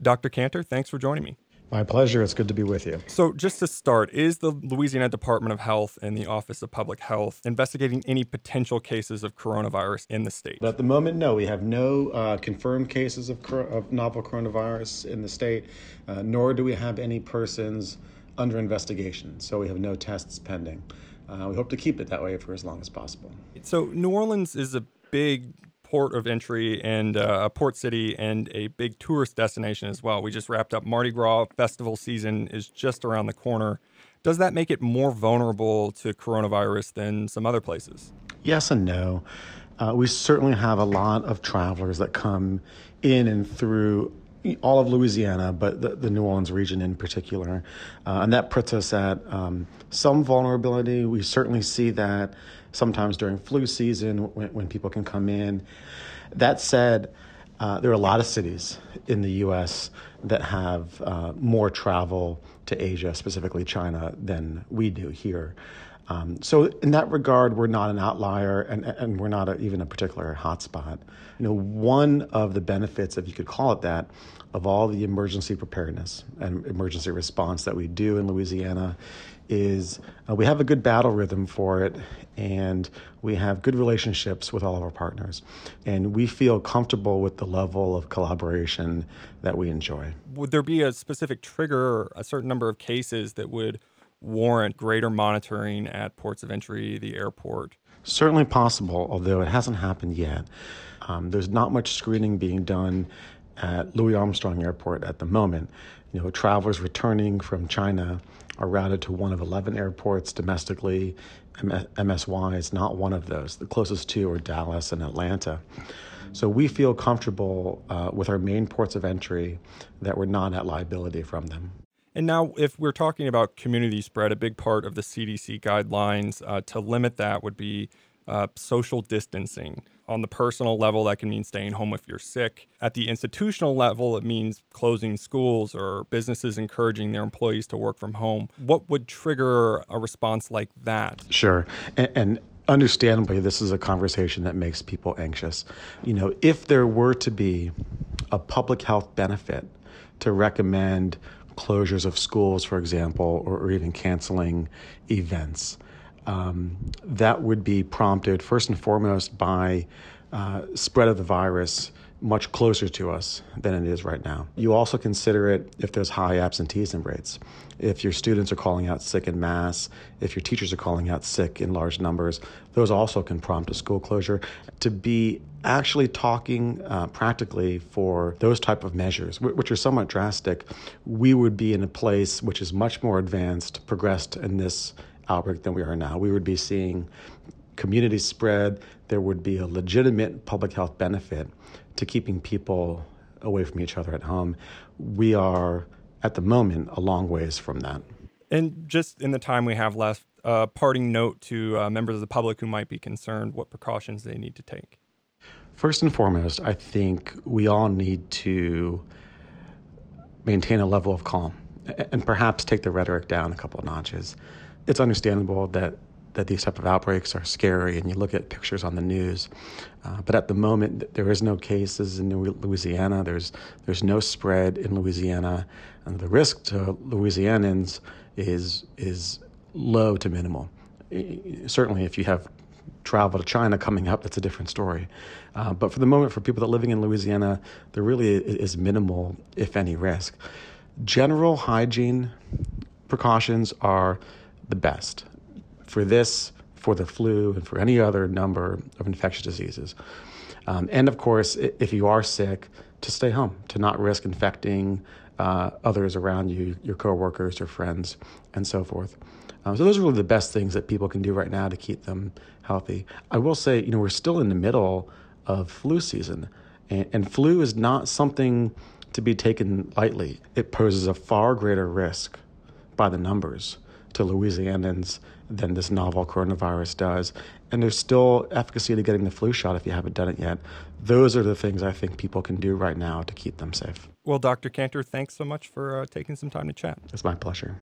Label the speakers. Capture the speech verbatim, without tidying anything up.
Speaker 1: Doctor Cantor, thanks for joining me.
Speaker 2: My pleasure. It's good to be with you.
Speaker 1: So just to start, is the Louisiana Department of Health and the Office of Public Health investigating any potential cases of coronavirus in the state?
Speaker 2: At the moment, no. We have no uh, confirmed cases of, of novel coronavirus in the state, uh, nor do we have any persons under investigation. So we have no tests pending. Uh, we hope to keep it that way for as long as possible.
Speaker 1: So New Orleans is a big port of entry and uh, a port city and a big tourist destination as well. We just wrapped up Mardi Gras. Festival season is just around the corner. Does that make it more vulnerable to coronavirus than some other places?
Speaker 2: Yes and no. Uh, we certainly have a lot of travelers that come in and through all of Louisiana, but the, the New Orleans region in particular. Uh, and that puts us at um, some vulnerability. We certainly see that sometimes during flu season when, when people can come in. That said, uh, there are a lot of cities in the U S that have uh, more travel to Asia, specifically China, than we do here. Um, so in that regard, we're not an outlier, and, and we're not a, even a particular hotspot. You know, one of the benefits, if you could call it that, of all the emergency preparedness and emergency response that we do in Louisiana is uh, we have a good battle rhythm for it, and we have good relationships with all of our partners. And we feel comfortable with the level of collaboration that we enjoy.
Speaker 1: Would there be a specific trigger or a certain number of cases that would warrant greater monitoring at ports of entry, the airport?
Speaker 2: Certainly possible, although it hasn't happened yet. Um, there's not much screening being done at Louis Armstrong Airport at the moment. You know, travelers returning from China are routed to one of eleven airports domestically. M S Y is not one of those. The closest two are Dallas and Atlanta. So we feel comfortable uh, with our main ports of entry that we're not at liability from them.
Speaker 1: And now, if we're talking about community spread, a big part of the C D C guidelines uh, to limit that would be uh, social distancing. On the personal level, that can mean staying home if you're sick. At the institutional level, it means closing schools or businesses encouraging their employees to work from home. What would trigger a response like that?
Speaker 2: Sure. And, and understandably, this is a conversation that makes people anxious. You know, if there were to be a public health benefit to recommend closures of schools, for example, or, or even canceling events, um, that would be prompted first and foremost by uh, spread of the virus much closer to us than it is right now. You also consider it if there's high absenteeism rates. If your students are calling out sick en masse, if your teachers are calling out sick in large numbers, those also can prompt a school closure. To be actually talking uh, practically for those type of measures, which are somewhat drastic, we would be in a place which is much more advanced, progressed in this outbreak than we are now. We would be seeing community spread. There would be a legitimate public health benefit to keeping people away from each other at home. We are, at the moment, a long ways from that.
Speaker 1: And just in the time we have left, a uh, parting note to uh, members of the public who might be concerned, what precautions they need to take.
Speaker 2: First and foremost, I think we all need to maintain a level of calm and perhaps take the rhetoric down a couple of notches. It's understandable that that these type of outbreaks are scary, and you look at pictures on the news. Uh, but at the moment, there is no cases in Louisiana. There's there's no spread in Louisiana, and the risk to Louisianans is is low to minimal. Certainly, if you have travel to China coming up, that's a different story. Uh, but for the moment, for people that are living in Louisiana, there really is minimal, if any, risk. General hygiene precautions are the best for this, for the flu, and for any other number of infectious diseases. Um, and of course, if you are sick, to stay home, to not risk infecting uh, others around you, your coworkers, your friends, and so forth. Um, so those are really the best things that people can do right now to keep them healthy. I will say, you know, we're still in the middle of flu season, and, and flu is not something to be taken lightly. It poses a far greater risk by the numbers to Louisianans than this novel coronavirus does. And there's still efficacy to getting the flu shot if you haven't done it yet. Those are the things I think people can do right now to keep them safe.
Speaker 1: Well, Doctor Cantor, thanks so much for uh, taking some time to chat.
Speaker 2: It's my pleasure.